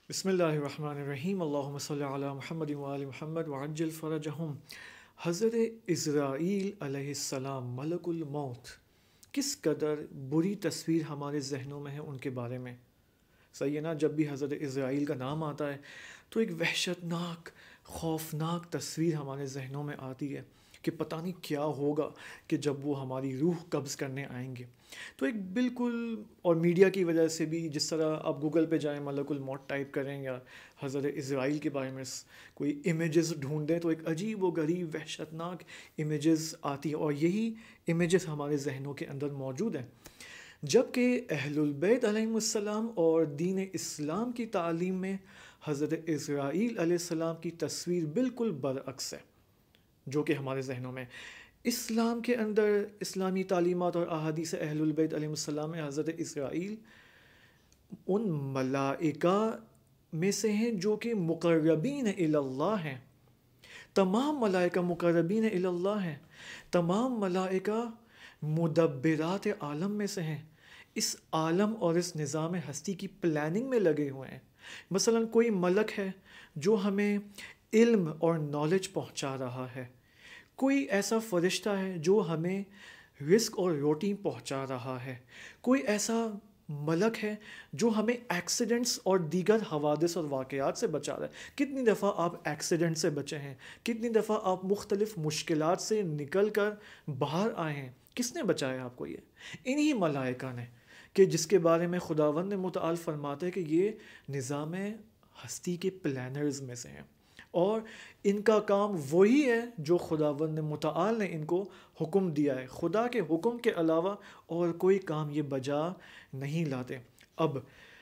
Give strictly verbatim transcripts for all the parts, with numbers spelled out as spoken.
بسم اللہ الرحمن الرحیم اللہم صلی علی محمد وآل محمد وعجل فرجہم۔ حضرت اسرائیل علیہ السلام ملک الموت، کس قدر بری تصویر ہمارے ذہنوں میں ہے ان کے بارے میں۔ صحیح ہے نا، جب بھی حضرت اسرائیل کا نام آتا ہے تو ایک وحشتناک خوفناک تصویر ہمارے ذہنوں میں آتی ہے کہ پتہ نہیں کیا ہوگا کہ جب وہ ہماری روح قبض کرنے آئیں گے۔ تو ایک بالکل، اور میڈیا کی وجہ سے بھی، جس طرح آپ گوگل پہ جائیں ملک الموت ٹائپ کریں یا حضرت اسرائیل کے بارے میں کوئی امیجز ڈھونڈیں تو ایک عجیب و غریب وحشتناک امیجز آتی ہیں، اور یہی امیجز ہمارے ذہنوں کے اندر موجود ہیں۔ جبکہ اہل البیت علیہم السلام اور دین اسلام کی تعلیم میں حضرت اسرائیل علیہ السلام کی تصویر بالکل برعکس ہے جو کہ ہمارے ذہنوں میں۔ اسلام کے اندر، اسلامی تعلیمات اور احادیث اہل البیت علیہ السلام میں حضرت اسرائیل ان ملائکہ میں سے ہیں جو کہ مقربین الی اللہ ہیں۔ تمام ملائکہ مقربین الی اللہ ہیں، تمام ملائکہ مدبرات عالم میں سے ہیں، اس عالم اور اس نظام ہستی کی پلاننگ میں لگے ہوئے ہیں۔ مثلا کوئی ملک ہے جو ہمیں علم اور نالج پہنچا رہا ہے، کوئی ایسا فرشتہ ہے جو ہمیں رزق اور روٹی پہنچا رہا ہے، کوئی ایسا ملک ہے جو ہمیں ایکسیڈنٹس اور دیگر حوادث اور واقعات سے بچا رہا ہے۔ کتنی دفعہ آپ ایکسیڈنٹ سے بچے ہیں، کتنی دفعہ آپ مختلف مشکلات سے نکل کر باہر آئے ہیں، کس نے بچایا آپ کو؟ یہ انہی ملائکہ نے، کہ جس کے بارے میں خداوند متعال فرماتے ہیں کہ یہ نظام ہستی کے پلانرز میں سے ہیں، اور ان کا کام وہی ہے جو خداوند متعال نے ان کو حکم دیا ہے۔ خدا کے حکم کے علاوہ اور کوئی کام یہ بجا نہیں لاتے۔ اب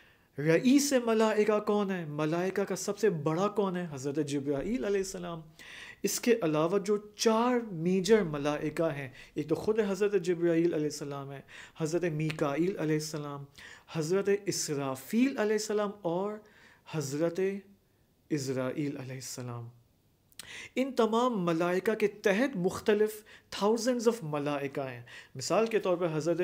رئیس ملائکہ کون ہے؟ ملائکہ کا سب سے بڑا کون ہے؟ حضرت جبرائیل علیہ السلام۔ اس کے علاوہ جو چار میجر ملائکہ ہیں، ایک تو خود حضرت جبرائیل علیہ السلام ہے، حضرت میکائیل علیہ السلام، حضرت اسرافیل علیہ السلام اور حضرت اسرائیل علیہ السلام۔ ان تمام ملائکہ کے تحت مختلف تھاؤزنڈز آف ملائکہ ہیں۔ مثال کے طور پر حضرت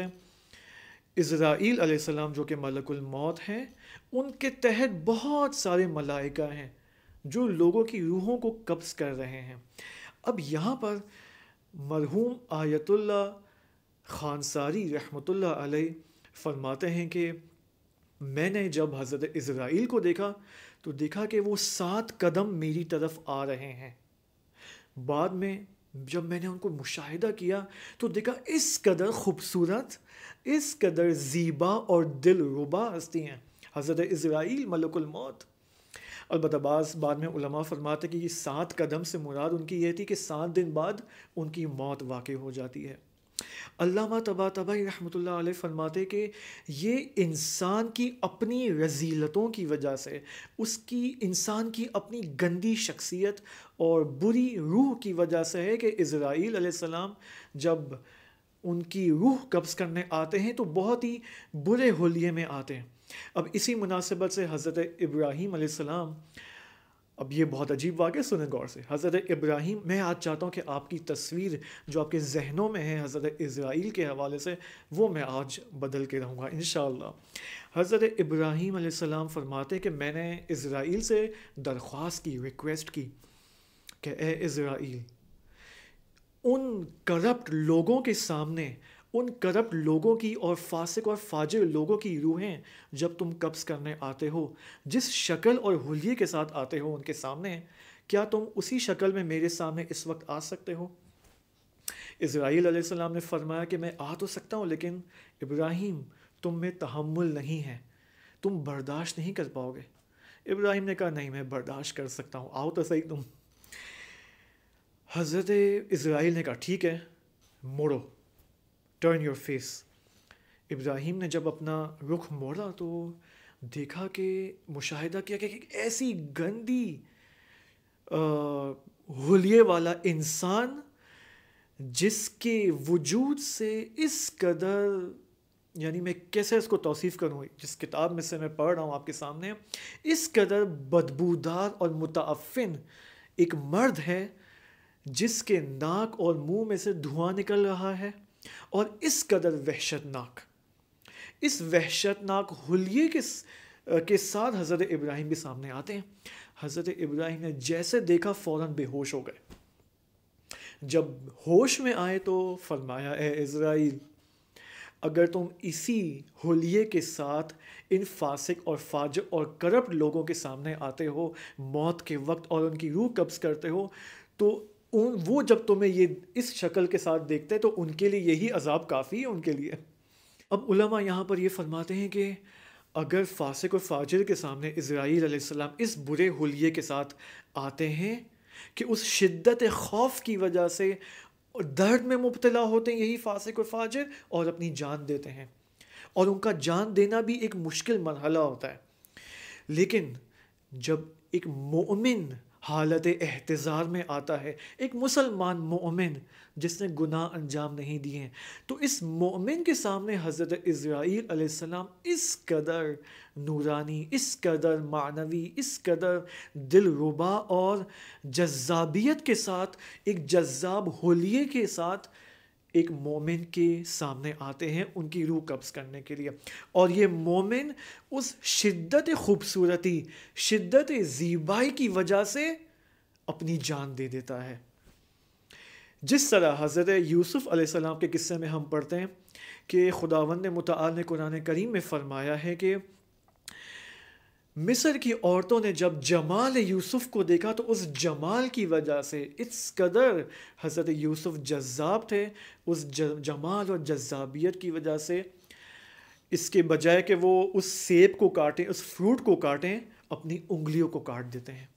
اسرائیل علیہ السلام جو کہ ملک الموت ہیں، ان کے تحت بہت سارے ملائکہ ہیں جو لوگوں کی روحوں کو قبض کر رہے ہیں۔ اب یہاں پر مرحوم آیت اللہ خانساری رحمۃ اللہ علیہ فرماتے ہیں کہ میں نے جب حضرت اسرائیل کو دیکھا تو دیکھا کہ وہ سات قدم میری طرف آ رہے ہیں۔ بعد میں جب میں نے ان کو مشاہدہ کیا تو دیکھا اس قدر خوبصورت، اس قدر زیبا اور دل ربا ہستی ہیں حضرت اسرائیل ملک الموت۔ البتہ بعض بعد میں علماء فرماتے کہ یہ سات قدم سے مراد ان کی یہ تھی کہ سات دن بعد ان کی موت واقع ہو جاتی ہے۔ علامہ طباطبائی رحمۃ اللہ علیہ فرماتے کہ یہ انسان کی اپنی رذیلتوں کی وجہ سے، اس کی انسان کی اپنی گندی شخصیت اور بری روح کی وجہ سے ہے کہ اسرائیل علیہ السلام جب ان کی روح قبض کرنے آتے ہیں تو بہت ہی برے حلیے میں آتے ہیں۔ اب اسی مناسبت سے حضرت ابراہیم علیہ السلام، اب یہ بہت عجیب واقعہ سنیں غور سے۔ حضرت ابراہیم، میں آج چاہتا ہوں کہ آپ کی تصویر جو آپ کے ذہنوں میں ہے حضرت اسرائیل کے حوالے سے، وہ میں آج بدل کے رہوں گا انشاءاللہ۔ حضرت ابراہیم علیہ السلام فرماتے کہ میں نے اسرائیل سے درخواست کی، ریکویسٹ کی کہ اے اسرائیل، ان کرپٹ لوگوں کے سامنے، ان کرپٹ لوگوں کی اور فاسق اور فاجر لوگوں کی روحیں جب تم قبض کرنے آتے ہو، جس شکل اور حلیے کے ساتھ آتے ہو ان کے سامنے، کیا تم اسی شکل میں میرے سامنے اس وقت آ سکتے ہو؟ اسرائیل علیہ السلام نے فرمایا کہ میں آ تو سکتا ہوں، لیکن ابراہیم تم میں تحمل نہیں ہے، تم برداشت نہیں کر پاؤ گے۔ ابراہیم نے کہا نہیں، میں برداشت کر سکتا ہوں، آؤ تو صحیح تم۔ حضرت اسرائیل نے کہا ٹھیک ہے، موڑو، ٹرن یور فیس۔ ابراہیم نے جب اپنا رخ موڑا تو دیکھا کہ، مشاہدہ کیا کہ ایک ایسی گندی حلیے والا انسان جس کے وجود سے اس قدر، یعنی میں کیسے اس کو توصیف کروں، جس کتاب میں سے میں پڑھ رہا ہوں آپ کے سامنے، اس قدر بدبودار اور متعفن ایک مرد ہے جس کے ناک اور منہ میں سے دھواں نکل رہا ہے، اور اس قدر وحشت ناک، اس وحشت ناک حلیے کے کے ساتھ حضرت ابراہیم بھی سامنے آتے ہیں. حضرت ابراہیم نے جیسے دیکھا فوراً بے ہوش ہو گئے. جب ہوش میں آئے تو فرمایا اے اسرائیل اگر تم اسی حلیے کے ساتھ ان فاسق اور فاجر اور کرپٹ لوگوں کے سامنے آتے ہو موت کے وقت اور ان کی روح قبض کرتے ہو تو ان وہ جب تمہیں یہ اس شکل کے ساتھ دیکھتے تو ان کے لیے یہی عذاب کافی ہے ان کے لیے. اب علماء یہاں پر یہ فرماتے ہیں کہ اگر فاسق اور فاجر کے سامنے اسرائیل علیہ السلام اس برے حلیے کے ساتھ آتے ہیں کہ اس شدت خوف کی وجہ سے درد میں مبتلا ہوتے ہیں یہی فاسق اور فاجر اور اپنی جان دیتے ہیں اور ان کا جان دینا بھی ایک مشکل مرحلہ ہوتا ہے. لیکن جب ایک مومن حالت احتضار میں آتا ہے ایک مسلمان مومن جس نے گناہ انجام نہیں دیے ہیں تو اس مومن کے سامنے حضرت اسرائیل علیہ السلام اس قدر نورانی اس قدر معنوی اس قدر دل ربا اور جذابیت کے ساتھ ایک جذاب حلیے کے ساتھ ایک مومن کے سامنے آتے ہیں ان کی روح قبض کرنے کے لیے اور یہ مومن اس شدت خوبصورتی شدت زیبائی کی وجہ سے اپنی جان دے دیتا ہے. جس طرح حضرت یوسف علیہ السلام کے قصے میں ہم پڑھتے ہیں کہ خداوند متعال نے قرآن کریم میں فرمایا ہے کہ مصر کی عورتوں نے جب جمال یوسف کو دیکھا تو اس جمال کی وجہ سے اس قدر حضرت یوسف جذاب تھے اس جمال اور جذابیت کی وجہ سے اس کے بجائے کہ وہ اس سیب کو کاٹیں اس فروٹ کو کاٹیں اپنی انگلیوں کو کاٹ دیتے ہیں.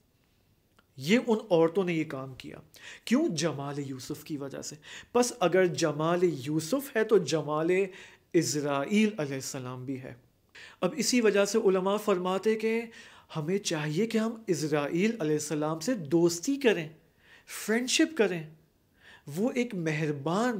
یہ ان عورتوں نے یہ کام کیا کیوں؟ جمال یوسف کی وجہ سے. پس اگر جمال یوسف ہے تو جمال اسرائیل علیہ السلام بھی ہے. اب اسی وجہ سے علماء فرماتے کہ ہمیں چاہیے کہ ہم اسرائیل علیہ السلام سے دوستی کریں فرینڈشپ کریں. وہ ایک مہربان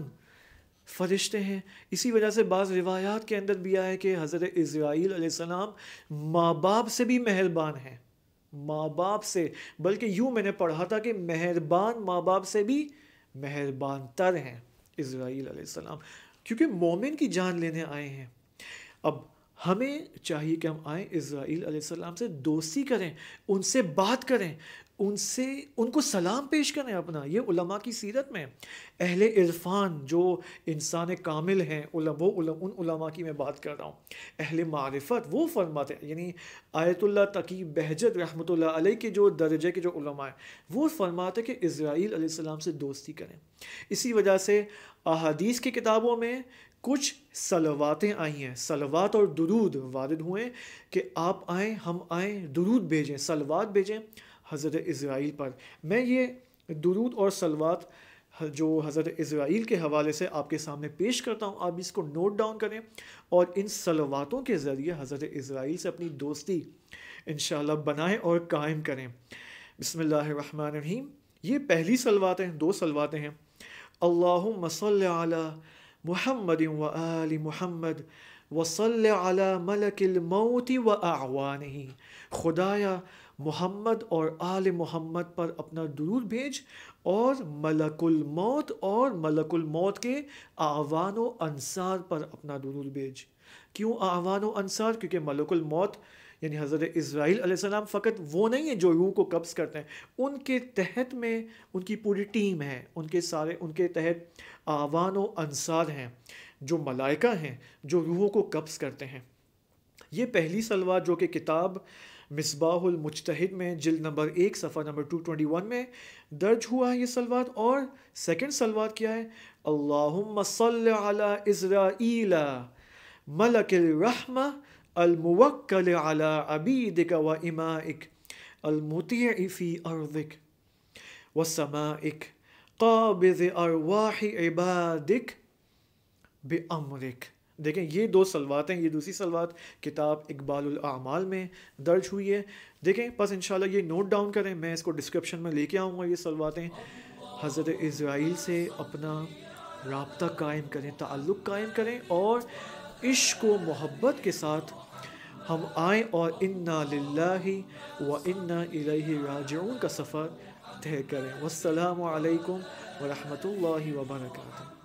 فرشتے ہیں. اسی وجہ سے بعض روایات کے اندر بھی آیا ہے کہ حضرت اسرائیل علیہ السلام ماں باپ سے بھی مہربان ہیں ماں باپ سے بلکہ یوں میں نے پڑھا تھا کہ مہربان ماں باپ سے بھی مہربان تر ہیں اسرائیل علیہ السلام کیونکہ مومن کی جان لینے آئے ہیں. اب ہمیں چاہیے کہ ہم آئیں اسرائیل علیہ السلام سے دوستی کریں ان سے بات کریں ان سے ان کو سلام پیش کریں اپنا. یہ علماء کی سیرت میں اہل عرفان جو انسان کامل ہیں وہ ان علماء کی میں بات کر رہا ہوں اہل معرفت وہ فرماتے ہیں یعنی آیت اللہ تقی بہجت رحمۃ اللہ علیہ کے جو درجے کے جو علماء ہیں وہ فرماتے کہ اسرائیل علیہ السلام سے دوستی کریں. اسی وجہ سے احادیث کی کتابوں میں کچھ صلواتیں آئی ہیں صلوات اور درود وارد ہوئے کہ آپ آئیں ہم آئیں درود بھیجیں صلوات بھیجیں حضرت اسرائیل پر. میں یہ درود اور صلوات جو حضرت اسرائیل کے حوالے سے آپ کے سامنے پیش کرتا ہوں آپ اس کو نوٹ ڈاؤن کریں اور ان صلواتوں کے ذریعے حضرت اسرائیل سے اپنی دوستی انشاءاللہ بنائیں اور قائم کریں. بسم اللہ الرحمن الرحیم. یہ پہلی صلواتیں دو صلواتیں ہیں. اللہم صل علی محمد و آل محمد وصل علی ملک الموت و اعوانہ. خدایا محمد اور آل محمد پر اپنا درود بھیج اور ملک الموت اور ملک الموت کے اعوان و انصار پر اپنا درود بھیج. کیوں اعوان و انصار؟ کیونکہ ملک الموت یعنی حضرت اسرائیل علیہ السلام فقط وہ نہیں ہیں جو روح کو قبض کرتے ہیں ان کے تحت میں ان کی پوری ٹیم ہے ان کے سارے ان کے تحت اعوان و انصار ہیں جو ملائکہ ہیں جو روحوں کو قبض کرتے ہیں. یہ پہلی صلوات جو کہ کتاب مصباح المجتہد میں جلد نمبر ایک صفحہ نمبر دو سو اکیس میں درج ہوا ہے یہ صلوات. اور سیکنڈ صلوات کیا ہے؟ اللہم صل علی اسرائیل ملک الرحمہ الموکل علی عبیدک و امائک المطیع فی ارضک و سمائک قابض ارواح عبادک بامرک. دیکھیں یہ دو صلوات ہیں. یہ دوسری صلوات کتاب اقبال الاعمال میں درج ہوئی ہے. دیکھیں پس انشاءاللہ یہ نوٹ ڈاؤن کریں میں اس کو ڈسکرپشن میں لے کے آؤں گا. یہ صلواتیں حضرت اسرائیل سے اپنا رابطہ قائم کریں تعلق قائم کریں اور عشق و محبت کے ساتھ ہم آئیں اور انا للہ و انا الیہ راجعون کا سفر طے کریں. والسلام علیکم ورحمۃ اللہ وبرکاتہ.